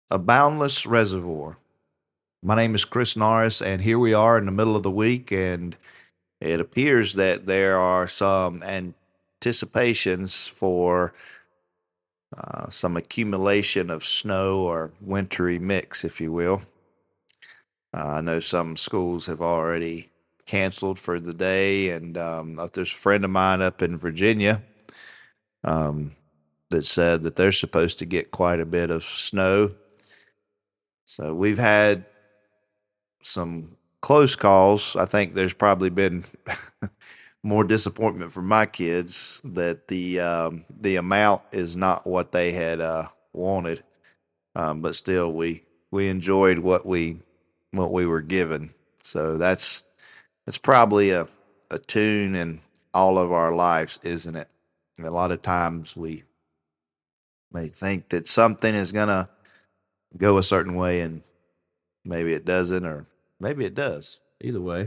A Boundless Reservoir. My name is Chris Norris, and here we are in the middle of the week, and it appears that there are some anticipations for some accumulation of snow or wintry mix, if you will. I know some schools have already canceled for the day, and there's a friend of mine up in Virginia um, that said that they're supposed to get quite a bit of snow. So we've had some close calls. I think there's probably been more disappointment for my kids that the amount is not what they had wanted. But still, we enjoyed what we were given. So that's probably a tune in all of our lives, isn't it? And a lot of times we may think that something is gonna go a certain way, and maybe it doesn't, or maybe it does. Either way.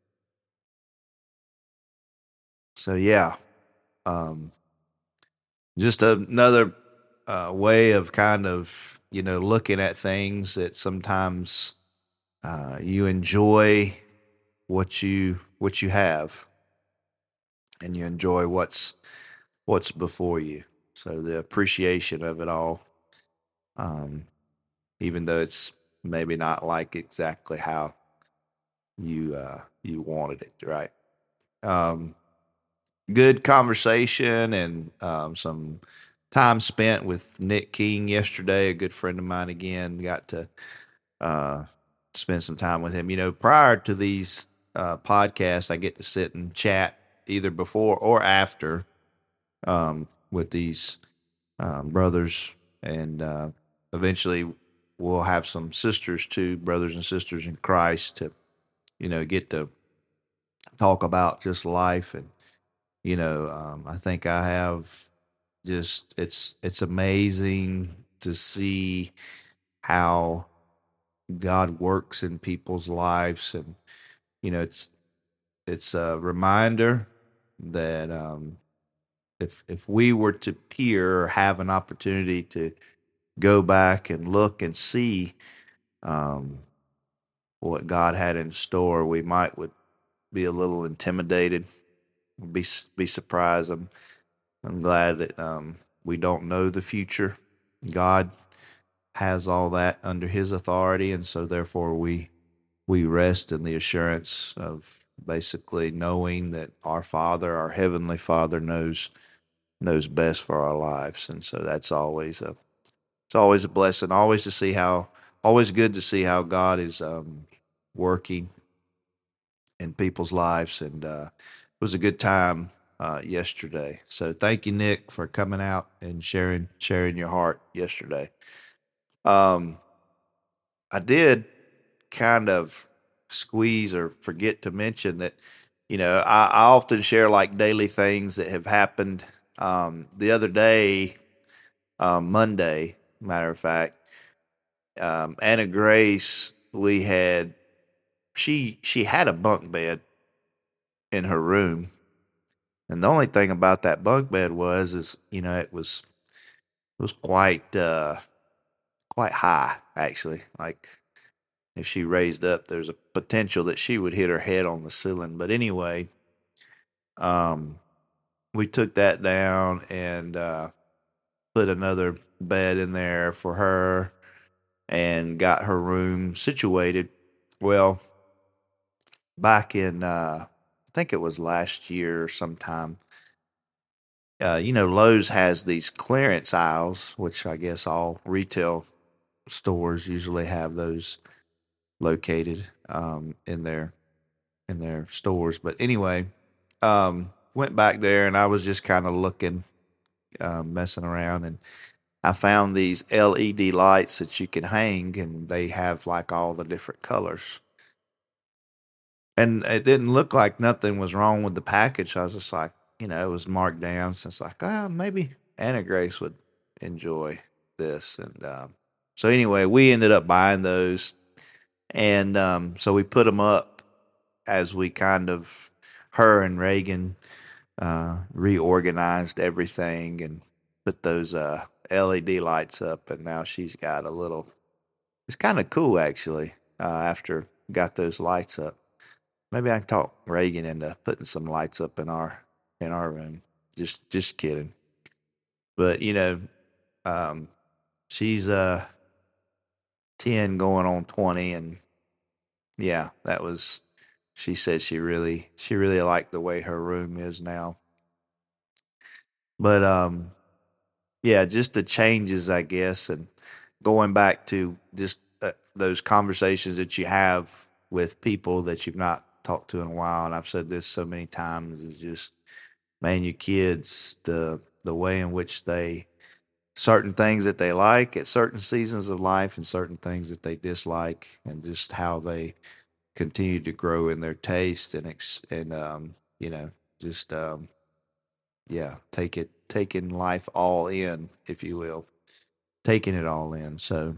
So yeah, um, just another way of kind of looking at things that sometimes you enjoy what you have, and you enjoy what's before you. So the appreciation of it all, um, even though it's maybe not like exactly how you wanted it, right? Um, Good conversation and some time spent with Nick King yesterday. A good friend of mine again. Got to uh, spend some time with him. Prior to these podcasts, I get to sit and chat either before or after with these brothers, and eventually we'll have some sisters too, brothers and sisters in Christ, to get to talk about just life. And I think I have just it's amazing to see how God works in people's lives. And it's a reminder that if we were to peer or have an opportunity to go back and look and see um, what God had in store, we would be a little intimidated, be surprised. I'm glad that we don't know the future. God has all that under His authority, and so therefore we rest in the assurance of basically knowing that our Father, our heavenly Father, knows best for our lives. And so that's always a blessing. Always good to see how God is working in people's lives. And it was a good time yesterday. So thank you, Nick, for coming out and sharing your heart yesterday. Um, I did kind of squeeze or forget to mention that, I often share like daily things that have happened. The other day, Monday, matter of fact, Anna Grace, she had a bunk bed in her room, and the only thing about that bunk bed is it was quite high, actually. Like, if she raised up, there's a potential that she would hit her head on the ceiling. But anyway, um, we took that down and put another bed in there for her and got her room situated. Well, back in I think it was last year sometime. Lowe's has these clearance aisles, which I guess all retail stores usually have those located in their stores. But anyway, went back there and I was just kind of looking, messing around, and I found these LED lights that you can hang, and they have like all the different colors. And it didn't look like nothing was wrong with the package. I was just like, it was marked down. So it's like, maybe Anna Grace would enjoy this. And so anyway, we ended up buying those. And so we put them up as we kind of, her and Reagan reorganized everything and put those LED lights up. And now she's got a little it's kind of cool actually. After got those lights up, maybe I can talk Reagan into putting some lights up in our room. Just kidding. But um, she's 10 going on 20, and yeah, that was. She said she really liked the way her room is now. But yeah, just the changes, I guess, and going back to just those conversations that you have with people that you've not talked to in a while. And I've said this so many times, is just, man, your kids, the way in which they, certain things that they like at certain seasons of life and certain things that they dislike, and just how they continue to grow in their taste and just yeah, taking life all in, if you will, taking it all in. So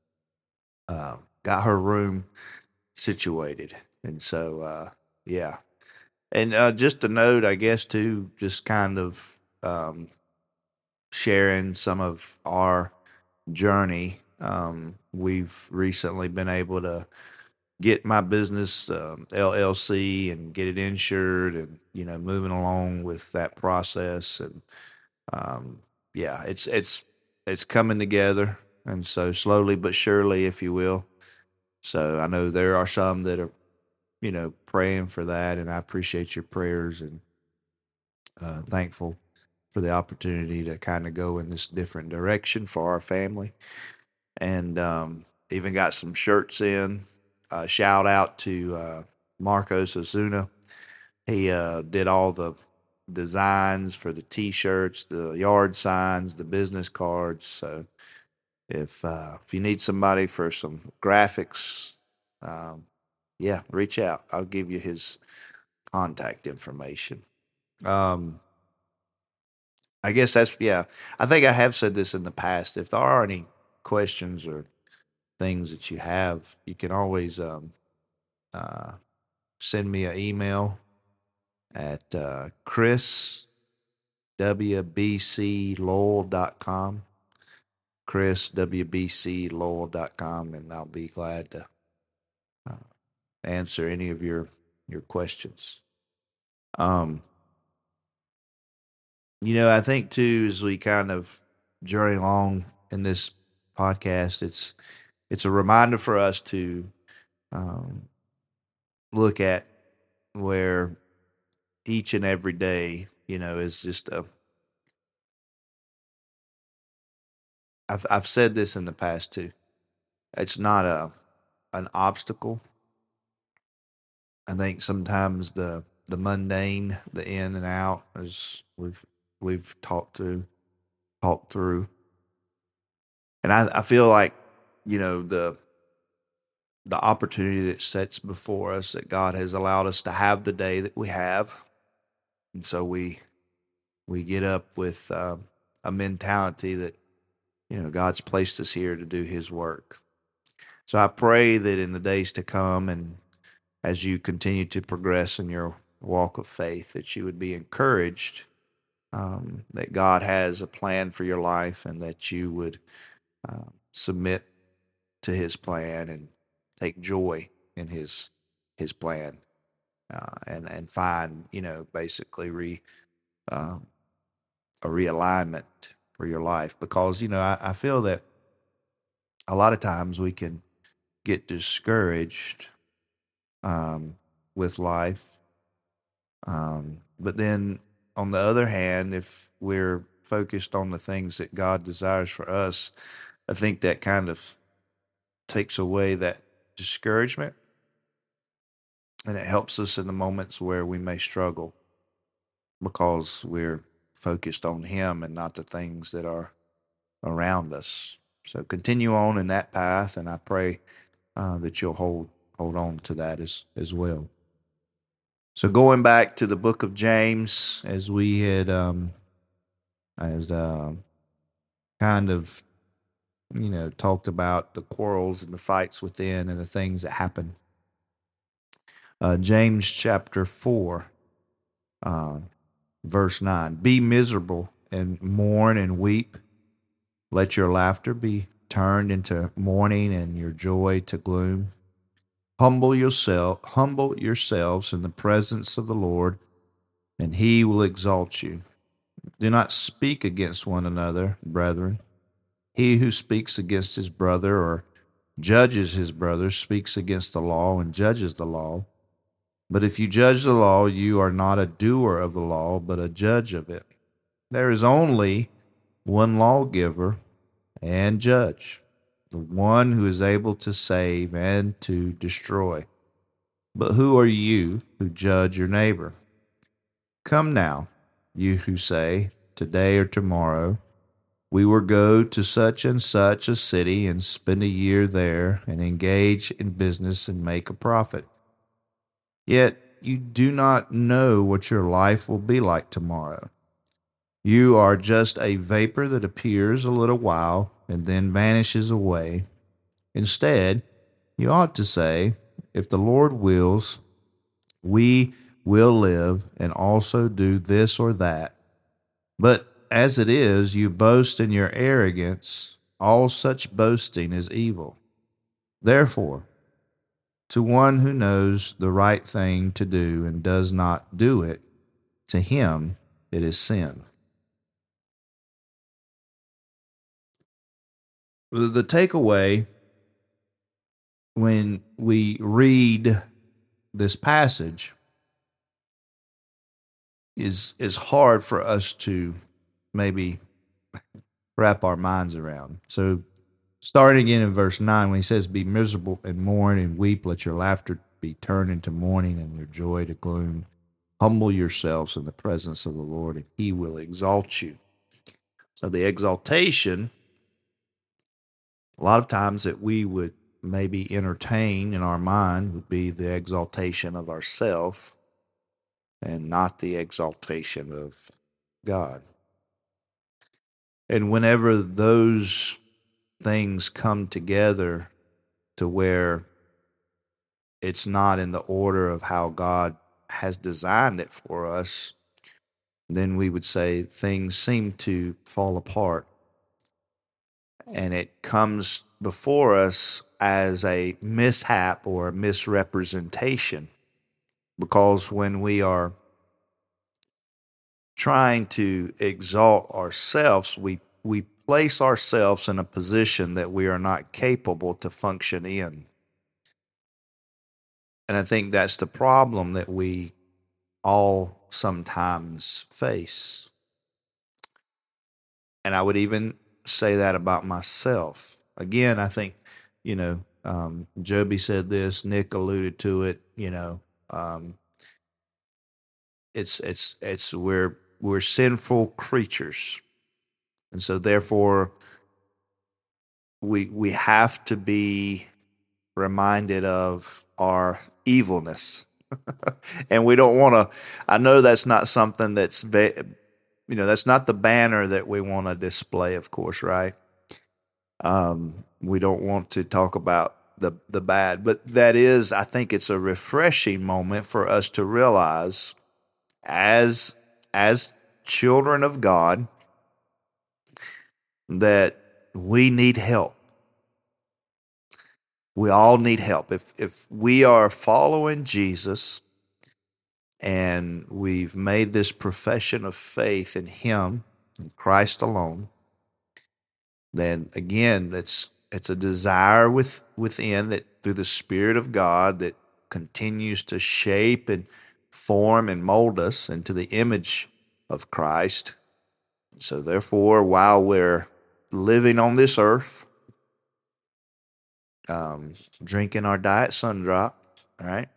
got her room situated, and so yeah, and just a note, I guess, too, just kind of sharing some of our journey. We've recently been able to get my business LLC and get it insured, and moving along with that process. And um, yeah, it's coming together, and so slowly but surely, if you will. So I know there are some that are praying for that, and I appreciate your prayers, and thankful for the opportunity to kind of go in this different direction for our family. And even got some shirts in. Shout out to Marcos Osuna. He did all the designs for the T-shirts, the yard signs, the business cards. So if you need somebody for some graphics, um, yeah, reach out. I'll give you his contact information. Um, I guess that's yeah. I think I have said this in the past. If there are any questions or things that you have, you can always uh, send me an email at chriswbclowell.com, chriswbclowell.com, and I'll be glad to uh, answer any of your questions. Um, I think too, as we kind of journey along in this podcast, it's a reminder for us to um, look at where each and every day, is just a. I've said this in the past too. It's not an obstacle. I think sometimes the mundane, the in and out, as we've talked through, and I feel like the opportunity that sets before us, that God has allowed us to have the day that we have, and so we get up with a mentality that God's placed us here to do His work. So I pray that in the days to come, and as you continue to progress in your walk of faith, that you would be encouraged, that God has a plan for your life, and that you would submit to His plan and take joy in His plan, and find basically uh, a realignment for your life. Because I feel that a lot of times we can get discouraged um, with life. But then on the other hand, if we're focused on the things that God desires for us, I think that kind of takes away that discouragement, and it helps us in the moments where we may struggle, because we're focused on Him and not the things that are around us. So continue on in that path, and I pray that you'll hold on to that as well. So going back to the book of James, as we had as kind of talked about the quarrels and the fights within and the things that happen. James chapter 4, uh, verse 9: Be miserable and mourn and weep. Let your laughter be turned into mourning and your joy to gloom? Humble yourselves in the presence of the Lord, and he will exalt you. Do not speak against one another, brethren. He who speaks against his brother or judges his brother speaks against the law and judges the law. But if you judge the law, you are not a doer of the law, but a judge of it. There is only one lawgiver and judge, the one who is able to save and to destroy. But who are you who judge your neighbor? Come now, you who say, today or tomorrow, we will go to such and such a city and spend a year there and engage in business and make a profit. Yet you do not know what your life will be like tomorrow. You are just a vapor that appears a little while and then vanishes away. Instead, you ought to say, if the Lord wills, we will live and also do this or that. But as it is, you boast in your arrogance. All such boasting is evil. Therefore, to one who knows the right thing to do and does not do it, to him it is sin. The takeaway when we read this passage is hard for us to maybe wrap our minds around. So starting again in verse 9, when he says, be miserable and mourn and weep, let your laughter be turned into mourning and your joy to gloom. Humble yourselves in the presence of the Lord, and he will exalt you. So the exaltation, a lot of times that we would maybe entertain in our mind would be the exaltation of ourself and not the exaltation of God. And whenever those things come together to where it's not in the order of how God has designed it for us, then we would say things seem to fall apart. And it comes before us as a mishap or a misrepresentation. Because when we are trying to exalt ourselves, we place ourselves in a position that we are not capable to function in. And I think that's the problem that we all sometimes face. And I would even say that about myself. Again, I think, Joby said this, Nick alluded to it, um, it's we're sinful creatures. And so therefore we have to be reminded of our evilness. And we don't want to, I know that's not something that's not the banner that we want to display, of course, right? We don't want to talk about the bad, but that is, I think it's a refreshing moment for us to realize as as children of God that we need help. We all need help. If we are following Jesus and we've made this profession of faith in him, in Christ alone, then again, it's a desire within that through the Spirit of God that continues to shape and form and mold us into the image of Christ. So therefore, while we're living on this earth, drinking our diet sun drop, all right,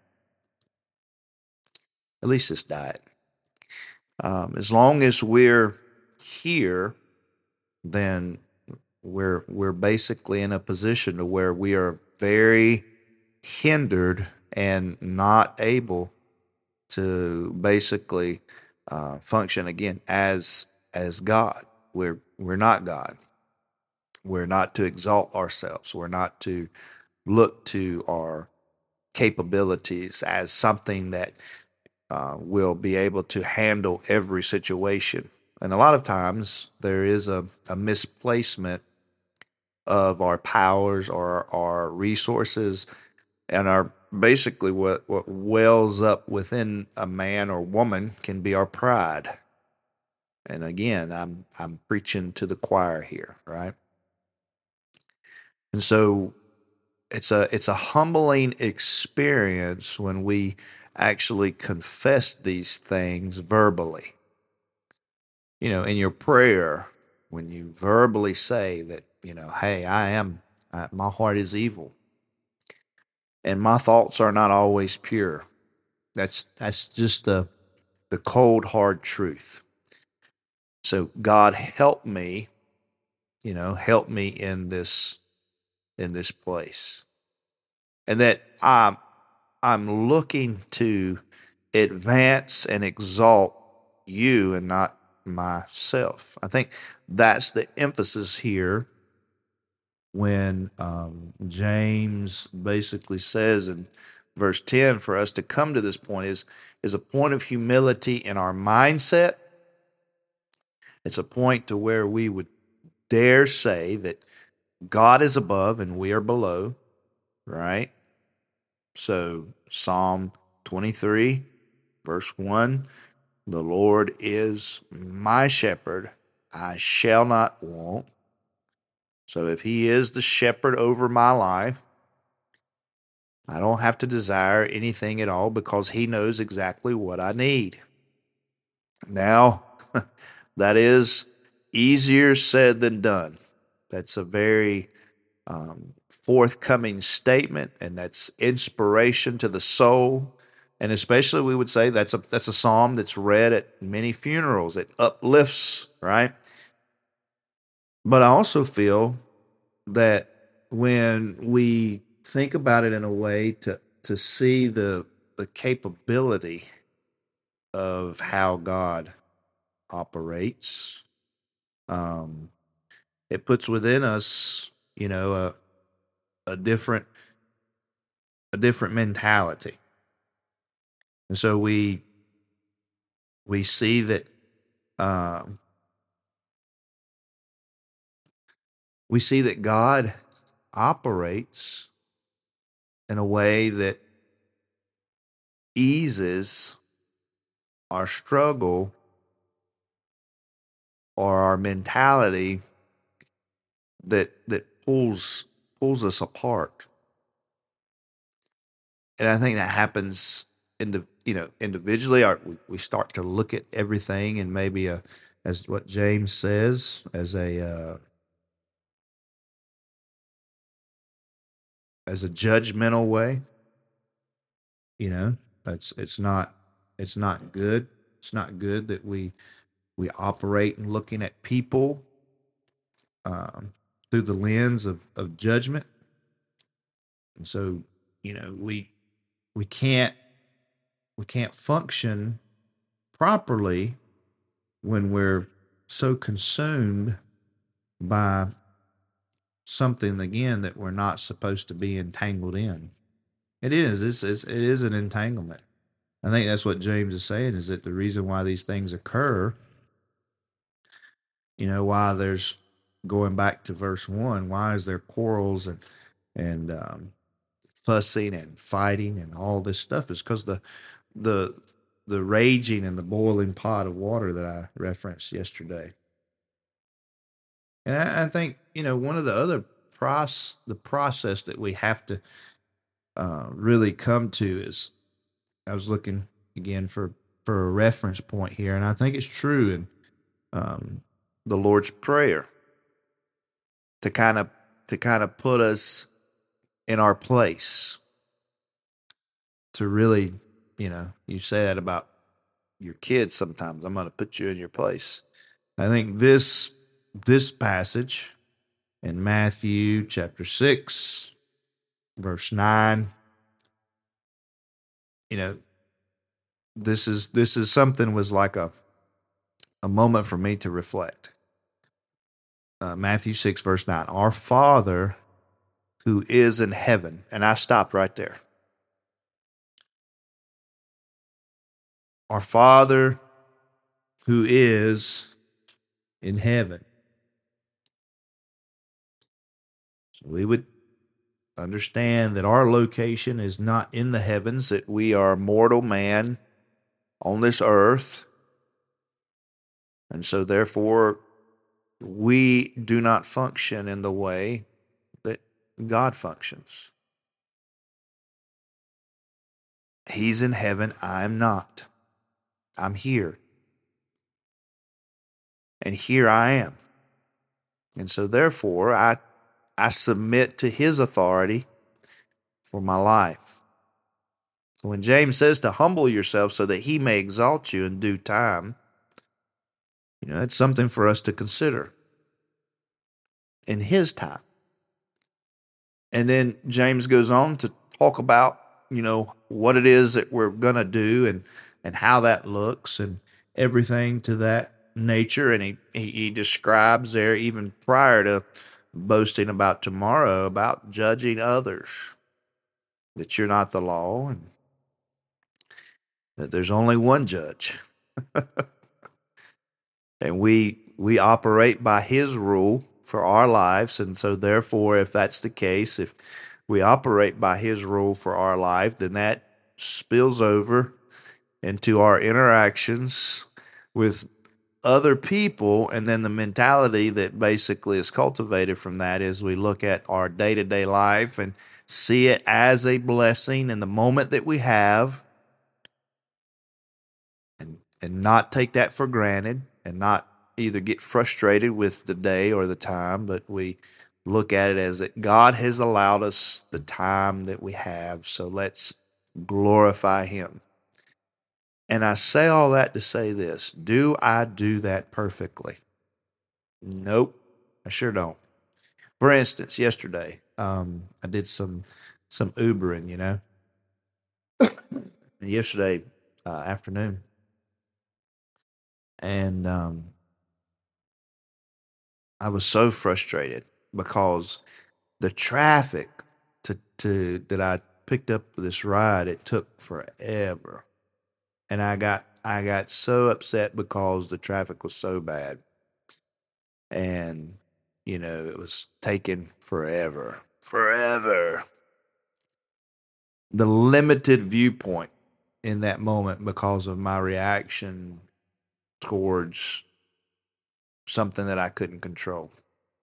at least this diet. As long as we're here, then we're basically in a position to where we are very hindered and not able to basically function again as God. We're not God. We're not to exalt ourselves. We're not to look to our capabilities as something that will be able to handle every situation. And a lot of times there is a misplacement of our powers or our resources, and our basically what wells up within a man or woman can be our pride. And again, I'm preaching to the choir here, right? And so it's a humbling experience when we actually confess these things verbally. In your prayer, when you verbally say that, hey, my heart is evil, and my thoughts are not always pure. That's just the cold hard truth. So God help me in this place, and that I'm looking to advance and exalt you and not myself. I think that's the emphasis here when James basically says in verse 10 for us to come to this point is a point of humility in our mindset. It's a point to where we would dare say that God is above and we are below, right? So Psalm 23, verse 1, the Lord is my shepherd, I shall not want. So if he is the shepherd over my life, I don't have to desire anything at all because he knows exactly what I need. Now, that is easier said than done. That's a very forthcoming statement, and that's inspiration to the soul. And especially, we would say that's a psalm that's read at many funerals. It uplifts, right? But I also feel that when we think about it in a way to see the capability of how God operates, um, it puts within us, a different mentality, and so we see that um, God operates in a way that eases our struggle or our mentality that pulls us apart. And I think that happens individually. We start to look at everything and maybe as what James says, as a judgmental way. You know, it's not good. It's not good that we operate in looking at people um, through the lens of judgment. And so, we can't we can't function properly when we're so consumed by something again that we're not supposed to be entangled in. It is an entanglement. I think that's what James is saying, is that the reason why these things occur, why there's, going back to verse 1, why is there quarrels and fussing and fighting and all this stuff, is because the the raging and the boiling pot of water that I referenced yesterday. And I think, one of the other the process that we have to really come to is, I was looking again for a reference point here, and I think it's true in um, the Lord's Prayer, to kind of put us in our place, to really, you say that about your kids sometimes. I'm going to put you in your place. I think this passage in Matthew chapter 6, verse 9, you know, this is something, was like a moment for me to reflect. Matthew 6, verse 9. Our Father who is in heaven. And I stopped right there. Our Father who is in heaven. We would understand that our location is not in the heavens, that we are mortal man on this earth. And so, therefore, we do not function in the way that God functions. He's in heaven. I'm not. I'm here. And here I am. And so, therefore, I submit to his authority for my life. When James says to humble yourself so that he may exalt you in due time, that's something for us to consider in his time. And then James goes on to talk about, what it is that we're going to do and how that looks and everything to that nature. And he describes there, even prior to boasting about tomorrow, about judging others, that you're not the law and that there's only one judge. And we operate by his rule for our lives. And so therefore, if that's the case, if we operate by his rule for our life, then that spills over into our interactions with other people. And then the mentality that basically is cultivated from that is we look at our day-to-day life and see it as a blessing in the moment that we have, and not take that for granted, and not either get frustrated with the day or the time, but we look at it as that God has allowed us the time that we have, so let's glorify him. And I say all that to say this: do I do that perfectly? Nope, I sure don't. For instance, yesterday, I did some Ubering, yesterday afternoon, and I was so frustrated because the traffic to that I picked up this ride, it took forever. And I got so upset because the traffic was so bad. And it was taking forever. Forever. The limited viewpoint in that moment because of my reaction towards something that I couldn't control.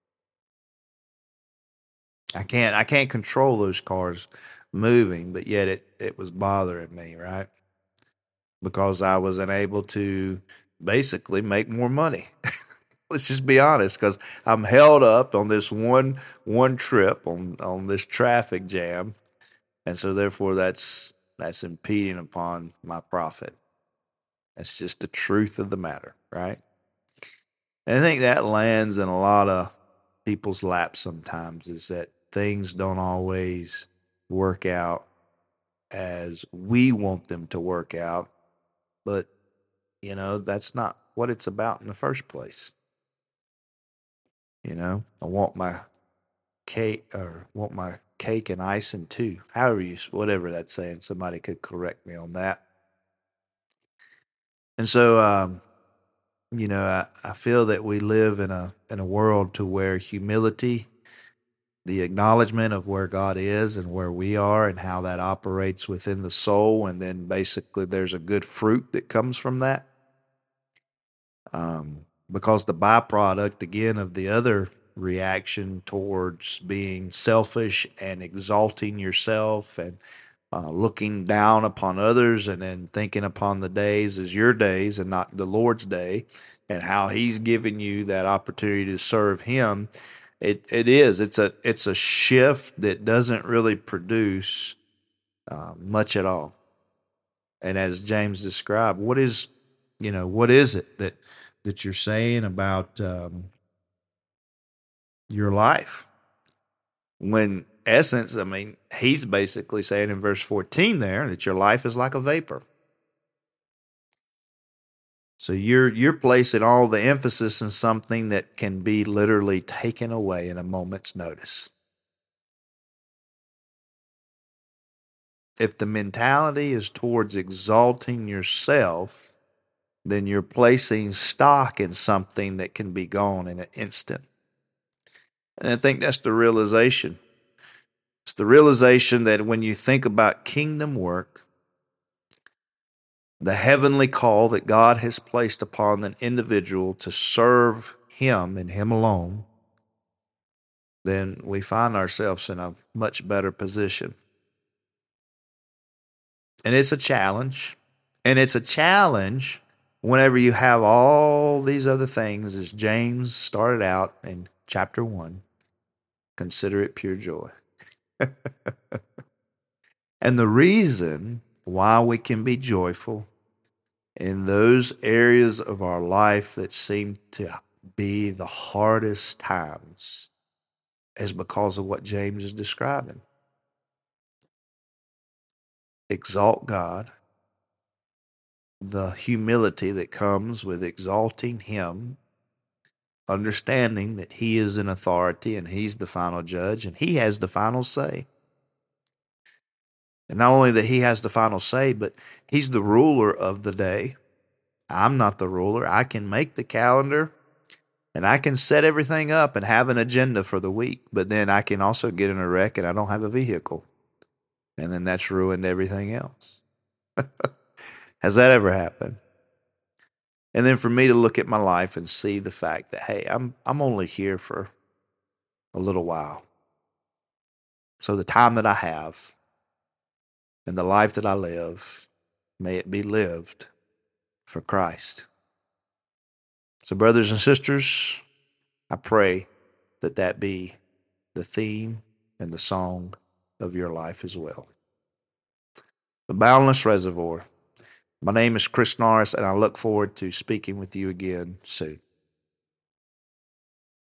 I can't control those cars moving, but yet it was bothering me, right? Because I was unable to basically make more money. Let's just be honest, because I'm held up on this one trip on this traffic jam, and so therefore that's impeding upon my profit. That's just the truth of the matter, right? And I think that lands in a lot of people's laps sometimes, is that things don't always work out as we want them to work out, but that's not what it's about in the first place. I want my cake and icing too. However whatever that's saying, somebody could correct me on that. And so, I feel that we live in a world to where humility, the acknowledgement of where God is and where we are and how that operates within the soul, and then basically there's a good fruit that comes from that. Because the byproduct, again, of the other reaction towards being selfish and exalting yourself and looking down upon others, and then thinking upon the days as your days and not the Lord's day, and how He's given you that opportunity to serve Him. It's a shift that doesn't really produce much at all. And as James described, what is it that you're saying about your life? When essence, I mean, he's basically saying in verse 14 there that your life is like a vapor. So you're placing all the emphasis in something that can be literally taken away in a moment's notice. If the mentality is towards exalting yourself, then you're placing stock in something that can be gone in an instant. And I think that's the realization. It's the realization that when you think about kingdom work, the heavenly call that God has placed upon an individual to serve Him and Him alone, then we find ourselves in a much better position. And it's a challenge. And it's a challenge whenever you have all these other things, as James started out in chapter 1. Consider it pure joy. And the reason why we can be joyful in those areas of our life that seem to be the hardest times is because of what James is describing. Exalt God, the humility that comes with exalting Him, understanding that He is in authority and He's the final judge and He has the final say. And not only that He has the final say, but He's the ruler of the day. I'm not the ruler. I can make the calendar and I can set everything up and have an agenda for the week, but then I can also get in a wreck and I don't have a vehicle. And then that's ruined everything else. Has that ever happened? And then for me to look at my life and see the fact that, hey, I'm only here for a little while. So the time that I have and the life that I live, may it be lived for Christ. So, brothers and sisters, I pray that that be the theme and the song of your life as well. The Boundless Reservoir. My name is Chris Norris, and I look forward to speaking with you again soon.